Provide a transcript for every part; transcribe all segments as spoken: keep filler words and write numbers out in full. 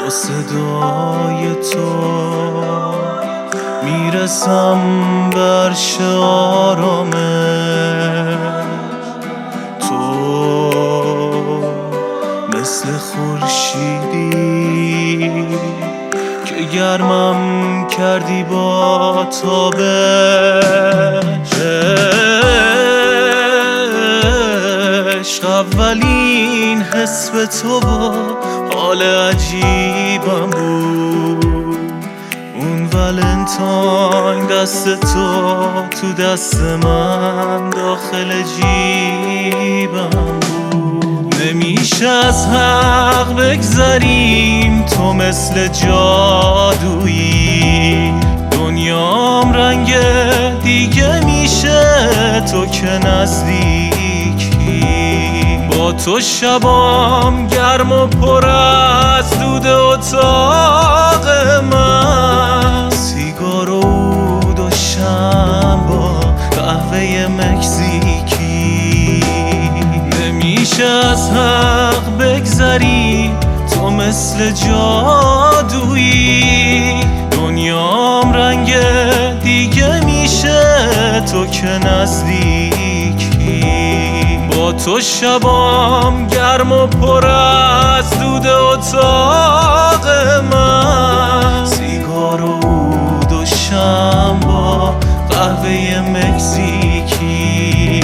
صدای تو میرسم برش آرامش. تو مثل خورشیدی که گرمم کردی با تابش. عشق اولین حس به تو با حال عجیبم بود. اون ولنتاین دست تو تو دست من داخل جیبم بود. نمیشه از حق بگذریم، تو مثل جادویی. دنیام رنگ دیگه میشه تو که نزدیکی. با تو شبام گرم و پر از دود اتاق من. سیگار و عود و شمع با قهوه مکزیکی. نمیشه از حق بگذری، تو مثل جادویی. دنیام رنگ دیگه میشه تو که نزدیکی. با تو شبام گرم و پر از دود اتاق من. سیگار و عود و شمع با قهوه مکزیکی.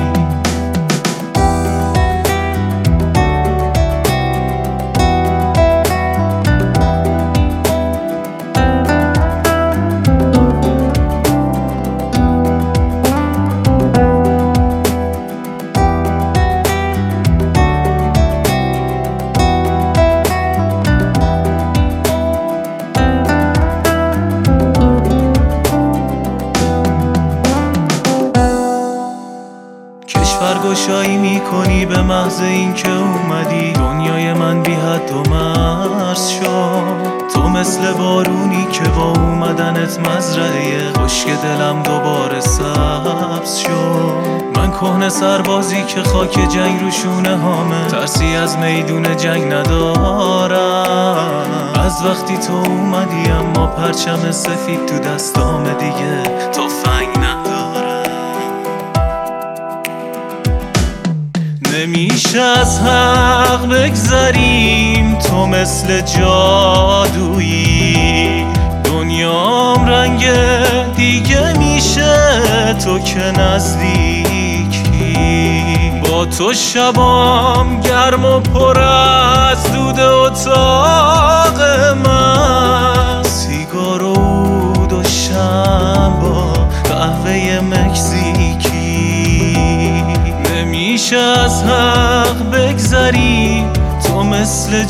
فرگشایی میکنی به محض این که اومدی. دنیای من بی حد و مرز شد. تو مثل بارونی که با اومدنت مزرعه خشک دلم دوباره سبز شد. من کهنه سربازی که خاک جنگ رو شونه هامه، ترسی از میدون جنگ ندارم. از وقتی تو اومدی اما پرچم سفید تو دستام دیگه تفنگ ندارم. نمیشه از حق بگذریم، تو مثل جادویی. دنیام رنگ دیگه میشه تو که نزدیکی. با تو شبام گرم و پر از دود اتاق من. سیگار و عود و شمع با قهوه مکزیکی. نمیشه از حق بگذری، تو مثل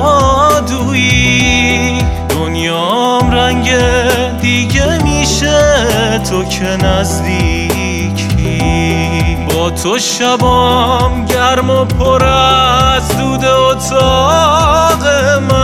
جادویی. دنیام رنگ دیگه میشه تو که نزدیکی. با تو شبام گرم و پر از دود اتاق من.